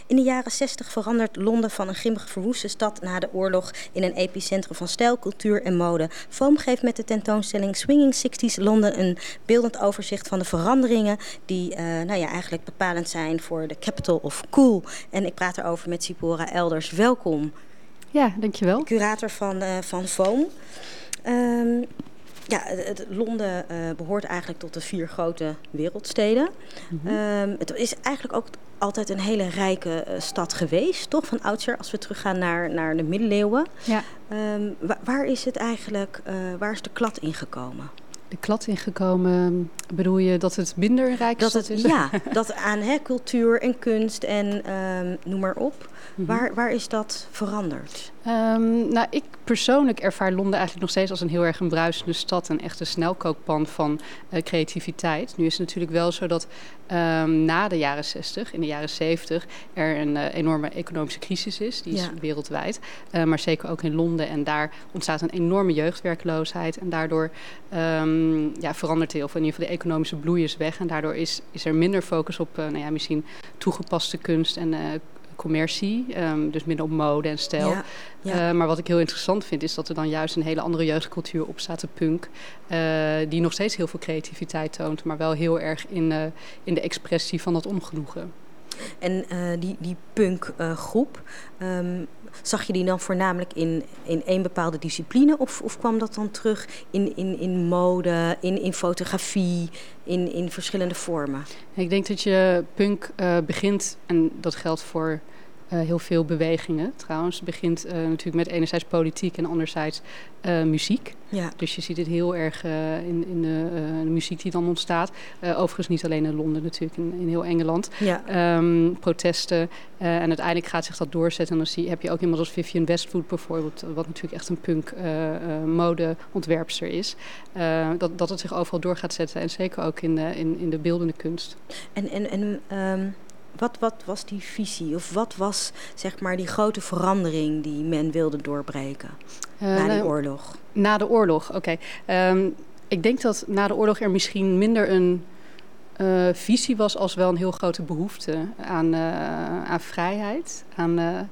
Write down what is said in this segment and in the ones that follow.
In de jaren 60 verandert Londen van een grimmig verwoeste stad na de oorlog in een epicentrum van stijl, cultuur en mode. Foam geeft met de tentoonstelling Swinging 60s Londen een beeldend overzicht van de veranderingen die eigenlijk bepalend zijn voor de capital of cool. En ik praat erover met Zipporah Elders. Welkom. Ja, dankjewel. Curator van Foam. Londen behoort eigenlijk tot de 4 grote wereldsteden. Mm-hmm. Het is eigenlijk ook altijd een hele rijke stad geweest, toch? Van oudsher, als we teruggaan naar de middeleeuwen. Ja. Waar is het eigenlijk, waar is de klad ingekomen? De klad ingekomen, bedoel je dat het minder rijk is? Ja, dat aan cultuur en kunst en noem maar op. Mm-hmm. Waar is dat veranderd? Ik persoonlijk ervaar Londen eigenlijk nog steeds als een heel erg een bruisende stad. Een echte snelkookpan van creativiteit. Nu is het natuurlijk wel zo dat na de jaren 60, in de jaren 70... er een enorme economische crisis is. Die is wereldwijd. Maar zeker ook in Londen. En daar ontstaat een enorme jeugdwerkloosheid. En daardoor verandert heel veel. In ieder geval de economische bloei is weg. En daardoor is er minder focus op misschien toegepaste kunst en commercie, dus minder op mode en stijl. Ja. Maar wat ik heel interessant vind, is dat er dan juist een hele andere jeugdcultuur opstaat, de punk, die nog steeds heel veel creativiteit toont, maar wel heel erg in de expressie van dat ongenoegen. En die punkgroep, zag je die dan voornamelijk in één bepaalde discipline? Of kwam dat dan terug in mode, in fotografie, in verschillende vormen? Ik denk dat je punk begint, en dat geldt voor heel veel bewegingen trouwens, begint natuurlijk met enerzijds politiek en anderzijds muziek. Ja. Dus je ziet het heel erg in de muziek die dan ontstaat. Overigens niet alleen in Londen natuurlijk, in heel Engeland. Ja. Protesten. En uiteindelijk gaat zich dat doorzetten. En dan heb je ook iemand als Vivienne Westwood bijvoorbeeld, wat natuurlijk echt een punk modeontwerpster is. Dat het zich overal door gaat zetten. En zeker ook in de beeldende kunst. Wat was die visie? Of wat was zeg maar die grote verandering die men wilde doorbreken na die oorlog? Na de oorlog, oké. Ik denk dat na de oorlog er misschien minder een visie was als wel een heel grote behoefte aan vrijheid. Aan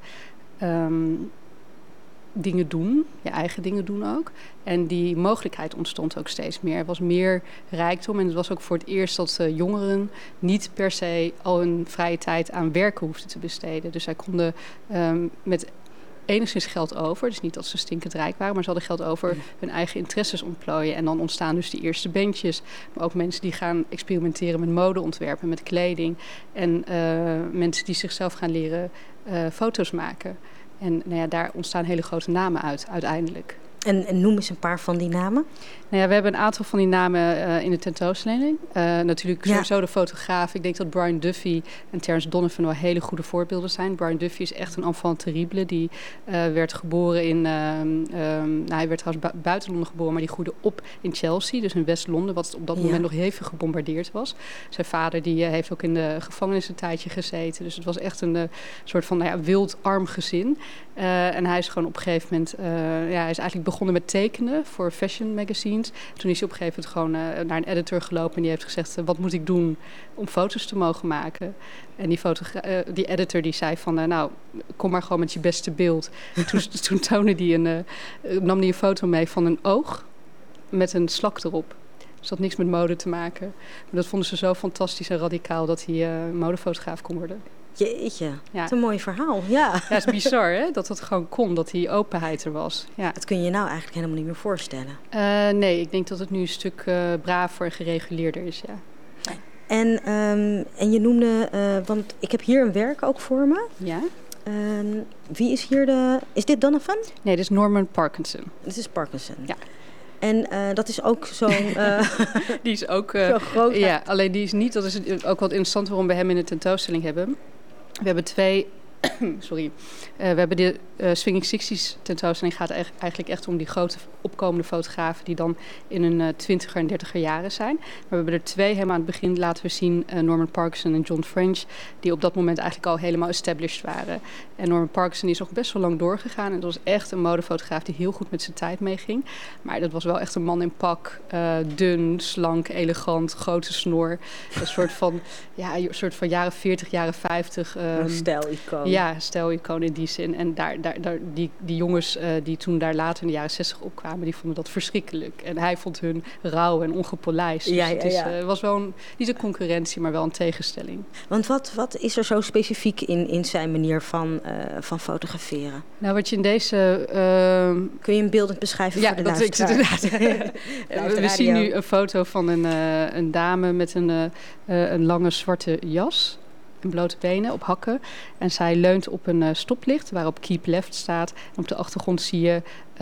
dingen doen, je eigen dingen doen ook. En die mogelijkheid ontstond ook steeds meer. Er was meer rijkdom en het was ook voor het eerst dat jongeren niet per se al hun vrije tijd aan werken hoefden te besteden. Dus zij konden met enigszins geld over, dus niet dat ze stinkend rijk waren, maar ze hadden geld over hun eigen interesses ontplooien. En dan ontstaan dus die eerste bandjes. Maar ook mensen die gaan experimenteren met modeontwerpen, met kleding. En mensen die zichzelf gaan leren foto's maken. En daar ontstaan hele grote namen uit, uiteindelijk. En noem eens een paar van die namen. We hebben een aantal van die namen in de tentoonstelling. Natuurlijk sowieso de fotograaf. Ik denk dat Brian Duffy en Terence Donovan wel hele goede voorbeelden zijn. Brian Duffy is echt een enfant terrible. Die werd geboren in... hij werd trouwens buiten Londen geboren, maar die groeide op in Chelsea. Dus in West-Londen, wat op dat moment nog hevig gebombardeerd was. Zijn vader die heeft ook in de gevangenis een tijdje gezeten. Dus het was echt een soort van wild arm gezin. En hij is gewoon op een gegeven moment... hij is eigenlijk begonnen met tekenen voor fashion magazines. Toen is hij op een gegeven moment gewoon naar een editor gelopen en die heeft gezegd, wat moet ik doen om foto's te mogen maken? En die editor die zei van, kom maar gewoon met je beste beeld. En toen nam hij een foto mee van een oog met een slak erop. Dus dat had niks met mode te maken. Maar dat vonden ze zo fantastisch en radicaal dat hij modefotograaf kon worden. Jeetje, wat een mooi verhaal. Ja, het is bizar hè, dat het gewoon kon, dat die openheid er was. Ja. Dat kun je je nou eigenlijk helemaal niet meer voorstellen. Nee, ik denk dat het nu een stuk braver en gereguleerder is, ja. En je noemde, want ik heb hier een werk ook voor me. Ja. Wie is hier is dit Donovan? Nee, dit is Norman Parkinson. Dit is Parkinson. Ja. En dat is ook zo'n... die is ook... zo groot. Ja, alleen die is niet... Dat is ook wat interessant waarom we hem in de tentoonstelling hebben. We hebben 2 Sorry. We hebben de Swinging 60s tentoonstelling gaat eigenlijk echt om die grote opkomende fotografen die dan in hun 20er en 30er jaren zijn. Maar we hebben er 2 helemaal aan het begin laten we zien, Norman Parkinson en John French, die op dat moment eigenlijk al helemaal established waren. En Norman Parkinson is nog best wel lang doorgegaan en dat was echt een modefotograaf die heel goed met zijn tijd meeging. Maar dat was wel echt een man in pak, dun, slank, elegant, grote snor. Een soort van jaren 40, jaren 50. Stijlicoon. Ja, stijlicoon in die zin. En die jongens die toen daar later in de jaren 60 opkwamen, die vonden dat verschrikkelijk. En hij vond hun rauw en ongepolijst. Dus het was wel niet een concurrentie, maar wel een tegenstelling. Want wat is er zo specifiek in zijn manier van fotograferen? Nou, wat je in deze... Kun je hem beeldend beschrijven voor de luisteraar? Ja, dat inderdaad. We zien nu een foto van een dame met een lange zwarte jas en blote benen op hakken. En zij leunt op een stoplicht waarop Keep Left staat. En op de achtergrond zie je,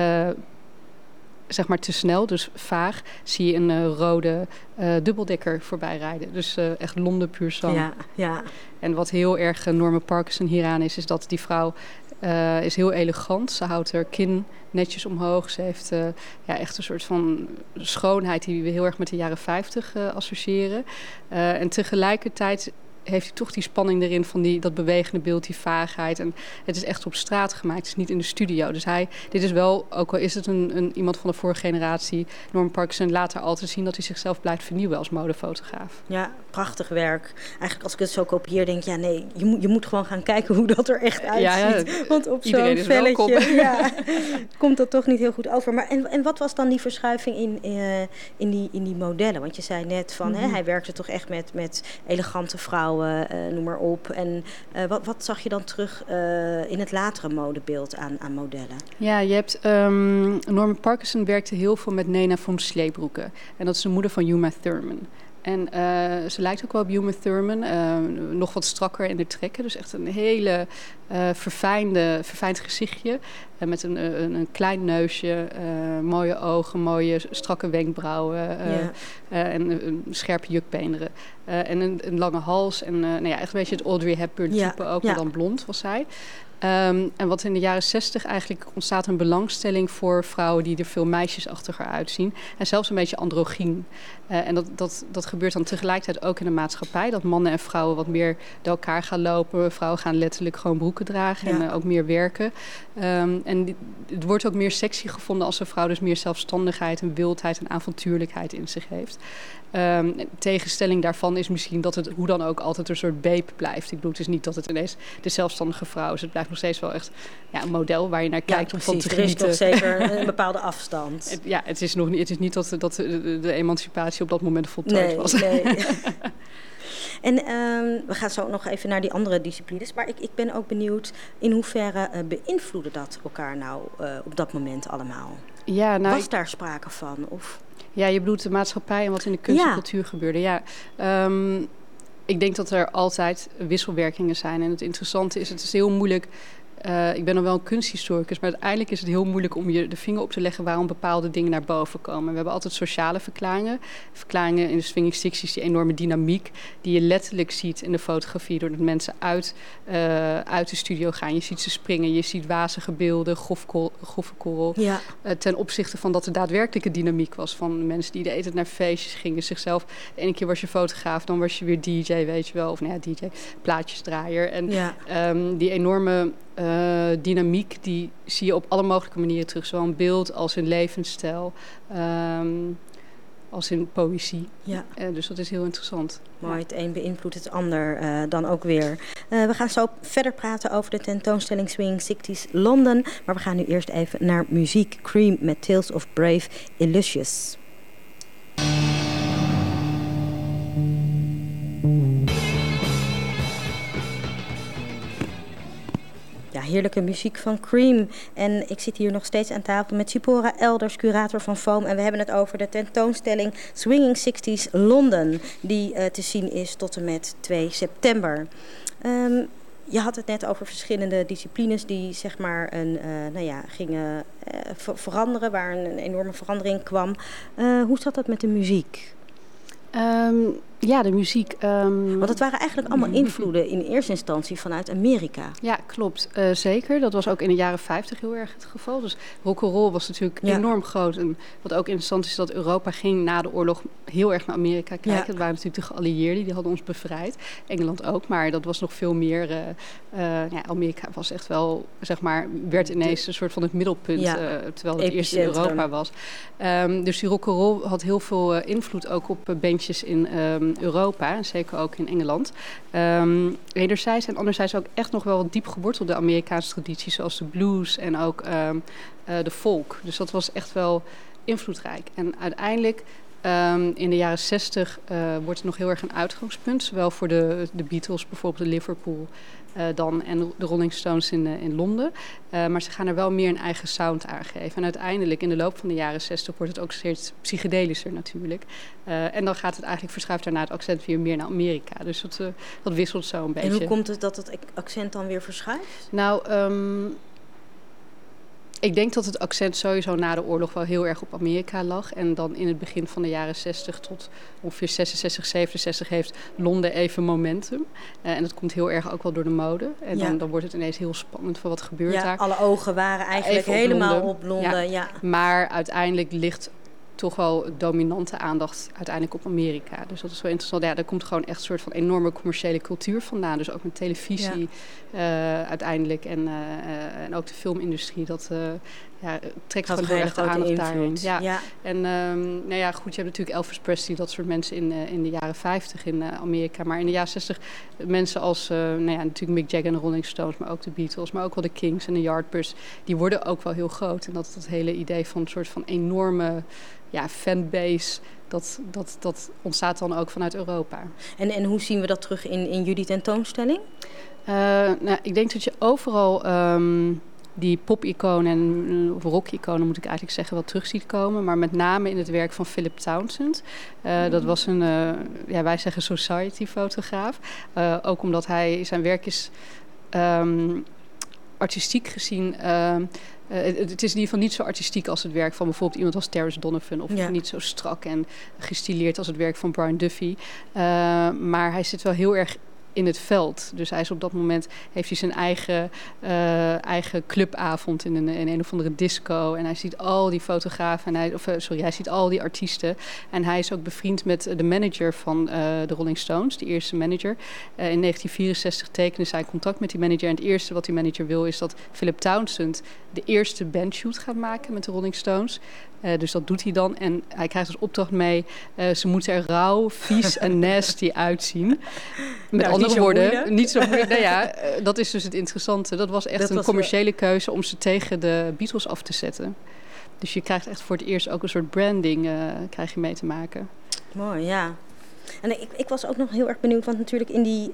zeg maar te snel, dus vaag, zie je een rode dubbeldekker voorbij rijden. Dus echt Londen puur sang. Ja. En wat heel erg Norman Parkinson hieraan is dat die vrouw is heel elegant. Ze houdt haar kin netjes omhoog. Ze heeft echt een soort van schoonheid die we heel erg met de jaren 50 associëren. En tegelijkertijd heeft hij toch die spanning erin van dat bewegende beeld, die vaagheid. En het is echt op straat gemaakt, het is niet in de studio. Dus dit is wel, ook al is het iemand van de vorige generatie, Norman Parkinson laat er altijd zien dat hij zichzelf blijft vernieuwen als modefotograaf. Ja, prachtig werk. Eigenlijk als ik het zo kopieer, denk ik, ja nee, je moet gewoon gaan kijken hoe dat er echt uitziet. Ja, want op zo'n velletje komt dat toch niet heel goed over. Maar en wat was dan die verschuiving in die modellen? Want je zei net van, hij werkte toch echt met elegante vrouwen. Noem maar op. En wat zag je dan terug in het latere modebeeld aan modellen? Ja, je hebt... Norman Parkinson werkte heel veel met Nena von Sleebroeke. En dat is de moeder van Uma Thurman. En ze lijkt ook wel op Uma Thurman. Nog wat strakker in de trekken. Dus echt een hele verfijnd gezichtje. Met een klein neusje, mooie ogen, mooie strakke wenkbrauwen. En een scherpe jukbeenderen. En een lange hals. En echt een beetje het Audrey Hepburn type ook. Maar dan blond was zij. En wat in de jaren 60 eigenlijk ontstaat een belangstelling voor vrouwen die er veel meisjesachtiger uitzien. En zelfs een beetje androgyn. En dat gebeurt dan tegelijkertijd ook in de maatschappij. Dat mannen en vrouwen wat meer door elkaar gaan lopen. Vrouwen gaan letterlijk gewoon broeken dragen en ook meer werken. En het wordt ook meer sexy gevonden als een vrouw dus meer zelfstandigheid en wildheid en avontuurlijkheid in zich heeft. Tegenstelling daarvan is misschien dat het hoe dan ook altijd een soort beep blijft. Ik bedoel, het is niet dat het ineens de zelfstandige vrouw is. Het blijft nog steeds wel echt een model waar je naar kijkt om van te genieten. Er is nog zeker een bepaalde afstand. Het is niet dat de emancipatie op dat moment voltooid was. Nee. En we gaan zo nog even naar die andere disciplines. Maar ik ben ook benieuwd in hoeverre beïnvloedde dat elkaar nou op dat moment allemaal? Ja, was daar sprake van? Of... Ja, je bedoelt de maatschappij en wat in de kunst en cultuur gebeurde. Ja, ik denk dat er altijd wisselwerkingen zijn. En het interessante is, het is heel moeilijk. Ik ben dan wel een kunsthistoricus, maar uiteindelijk is het heel moeilijk om je de vinger op te leggen waarom bepaalde dingen naar boven komen. We hebben altijd sociale verklaringen. Verklaringen in de Swinging 60s, die enorme dynamiek die je letterlijk ziet in de fotografie doordat mensen uit de studio gaan. Je ziet ze springen, je ziet wazige beelden, grove korrel. Ja. Ten opzichte van dat er daadwerkelijke dynamiek was van mensen die de hele tijd naar feestjes gingen. Zichzelf, de ene keer was je fotograaf, dan was je weer DJ, weet je wel. Of DJ, plaatjesdraaier. En die enorme dynamiek, die zie je op alle mogelijke manieren terug. Zowel in beeld als in levensstijl, als in poëzie. Ja. Dus dat is heel interessant. Mooi, het een beïnvloedt het ander dan ook weer. We gaan zo verder praten over de tentoonstelling Swinging 60s London. Maar we gaan nu eerst even naar muziek. Cream met Tales of Brave Illusius. Ja, heerlijke muziek van Cream. En ik zit hier nog steeds aan tafel met Zipporah Elders, curator van Foam. En we hebben het over de tentoonstelling Swinging 60s London, die te zien is tot en met 2 september. Je had het net over verschillende disciplines die zeg maar gingen veranderen, waar een enorme verandering kwam. Hoe zat dat met de muziek? Ja, de muziek. Want het waren eigenlijk allemaal invloeden in eerste instantie vanuit Amerika. Ja, klopt. Zeker. Dat was ook in de jaren 50 heel erg het geval. Dus rock'n'roll was natuurlijk enorm groot. En wat ook interessant is, dat Europa ging na de oorlog heel erg naar Amerika kijken. Dat waren natuurlijk de geallieerden, die hadden ons bevrijd. Engeland ook, maar dat was nog veel meer... Amerika was echt wel, zeg maar, werd ineens een soort van het middelpunt. Terwijl het eerst in Europa was. Dus die rock'n'roll had heel veel invloed ook op bandjes in Europa. En zeker ook in Engeland. Enerzijds en anderzijds ook echt nog wel diep gewortelde Amerikaanse tradities, zoals de blues en ook de folk. Dus dat was echt wel invloedrijk. En uiteindelijk in de jaren 60 wordt het nog heel erg een uitgangspunt. Zowel voor de Beatles, bijvoorbeeld de Liverpool en de Rolling Stones in Londen. Maar ze gaan er wel meer een eigen sound aan geven. En uiteindelijk in de loop van de jaren 60 wordt het ook steeds psychedelischer natuurlijk. En dan gaat het eigenlijk, verschuift daarna het accent weer meer naar Amerika. Dus dat wisselt zo een beetje. En hoe komt het dat het accent dan weer verschuift? Nou, ik denk dat het accent sowieso na de oorlog wel heel erg op Amerika lag. En dan in het begin van de jaren 60 tot ongeveer 66, 67 heeft Londen even momentum. En dat komt heel erg ook wel door de mode. En dan wordt het ineens heel spannend voor wat gebeurt daar. Alle ogen waren eigenlijk helemaal op Londen. Ja. Maar uiteindelijk ligt toch wel dominante aandacht uiteindelijk op Amerika. Dus dat is wel interessant. Ja, daar komt gewoon echt een soort van enorme commerciële cultuur vandaan. Dus ook met televisie uiteindelijk en ook de filmindustrie. Dat trekt gewoon heel erg de aandacht daarin. Ja. En goed, je hebt natuurlijk Elvis Presley, dat soort mensen in de jaren 50 in Amerika. Maar in de jaren 60 mensen als natuurlijk Mick Jagger en de Rolling Stones, maar ook de Beatles, maar ook wel de Kings en de Yardbirds, die worden ook wel heel groot. En dat hele idee van een soort van enorme fanbase, dat ontstaat dan ook vanuit Europa. En hoe zien we dat terug in jullie tentoonstelling? Ik denk dat je overal die pop-iconen of rock-iconen, moet ik eigenlijk zeggen, wel terug ziet komen. Maar met name in het werk van Philip Townsend. Dat was een, wij zeggen society-fotograaf. Ook omdat zijn werk is artistiek gezien... het is in ieder geval niet zo artistiek als het werk van bijvoorbeeld iemand als Terence Donovan. Of niet zo strak en gestileerd als het werk van Brian Duffy. Maar hij zit wel heel erg in het veld. Dus hij is op dat moment, heeft hij zijn eigen clubavond in een of andere disco. En hij ziet al die fotografen, hij ziet al die artiesten. En hij is ook bevriend met de manager van de Rolling Stones, die eerste manager. In 1964 tekende zij contact met die manager. En het eerste wat die manager wil is dat Philip Townsend de eerste bandshoot gaat maken met de Rolling Stones. Dus dat doet hij dan. En hij krijgt als opdracht mee, ze moeten er rauw, vies en nasty uitzien. Met andere woorden, niet zo moeilijk. Dat is dus het interessante. Dat was echt een commerciële keuze om ze tegen de Beatles af te zetten. Dus je krijgt echt voor het eerst ook een soort branding krijg je mee te maken. Mooi, ja. En ik was ook nog heel erg benieuwd, want natuurlijk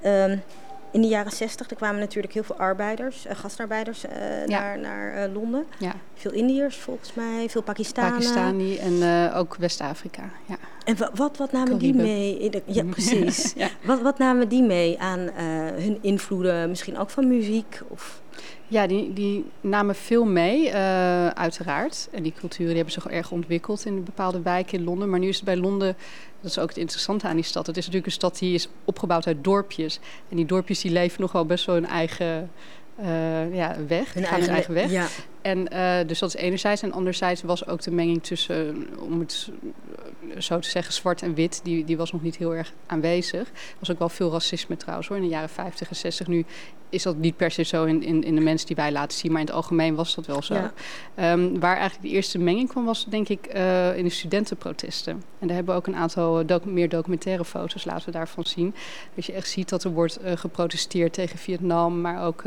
in de jaren 60 kwamen natuurlijk heel veel gastarbeiders naar Londen. Ja. Veel Indiërs volgens mij, veel Pakistanen. Pakistani en ook West-Afrika, ja. En wat namen die mee? Ja, precies. Wat namen die mee aan hun invloeden, misschien ook van muziek? Of... Ja, die namen veel mee, uiteraard. En die culturen hebben zich erg ontwikkeld in bepaalde wijken in Londen. Maar nu is het bij Londen, dat is ook het interessante aan die stad. Het is natuurlijk een stad die is opgebouwd uit dorpjes. En die dorpjes die leven nog wel best wel hun eigen weg. Hun eigen weg. Ja. En dus dat is enerzijds. En anderzijds was ook de menging tussen, om het zo te zeggen, zwart en wit, die was nog niet heel erg aanwezig. Er was ook wel veel racisme trouwens hoor, in de jaren 50 en 60. Nu is dat niet per se zo in de mensen die wij laten zien, maar in het algemeen was dat wel zo. Ja. Waar eigenlijk de eerste menging kwam was denk ik in de studentenprotesten. En daar hebben we ook een aantal meer documentaire foto's, laten we daarvan zien. Dat je echt ziet dat er wordt geprotesteerd tegen Vietnam, maar ook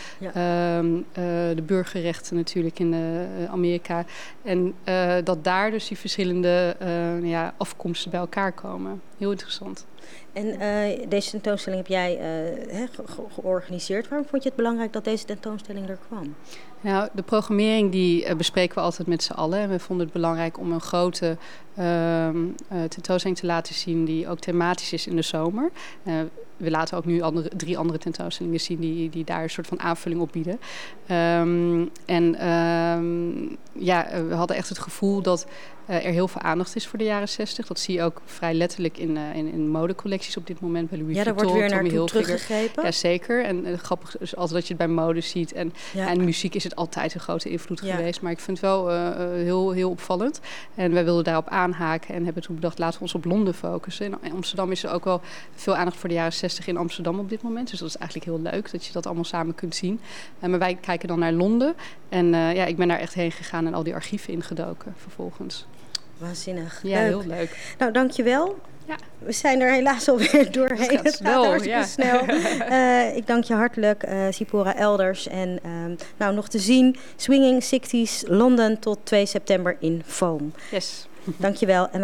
de burgerrechten natuurlijk in Amerika. En dat daar dus die verschillende afkomsten bij elkaar komen. Heel interessant. En deze tentoonstelling heb jij georganiseerd. Waarom vond je het belangrijk dat deze tentoonstelling er kwam? Nou, de programmering die bespreken we altijd met z'n allen. En we vonden het belangrijk om een grote tentoonstelling te laten zien die ook thematisch is in de zomer. We laten ook nu 3 andere tentoonstellingen zien die daar een soort van aanvulling op bieden. We hadden echt het gevoel dat er heel veel aandacht is voor de jaren 60. Dat zie je ook vrij letterlijk in modecollecties op dit moment. Bij Louis Vuitton, daar wordt weer Tommy naartoe Hilfiger. teruggegrepen. Ja, zeker. En grappig is altijd dat je het bij mode ziet. En in muziek is het altijd een grote invloed geweest. Maar ik vind het wel heel, heel opvallend. En wij wilden daarop aanhaken en hebben toen bedacht, laten we ons op Londen focussen. In Amsterdam is er ook wel veel aandacht voor de jaren 60 in Amsterdam op dit moment. Dus dat is eigenlijk heel leuk dat je dat allemaal samen kunt zien. Maar wij kijken dan naar Londen. En ik ben daar echt heen gegaan en al die archieven ingedoken vervolgens. Waanzinnig. Ja, leuk. Heel leuk. Nou, dankjewel. Ja. We zijn er helaas alweer doorheen. Het gaat hartstikke snel. Ik dank je hartelijk, Zipporah Elders. En nog te zien, Swinging 60s London tot 2 september in Foam. Yes. Dank je wel.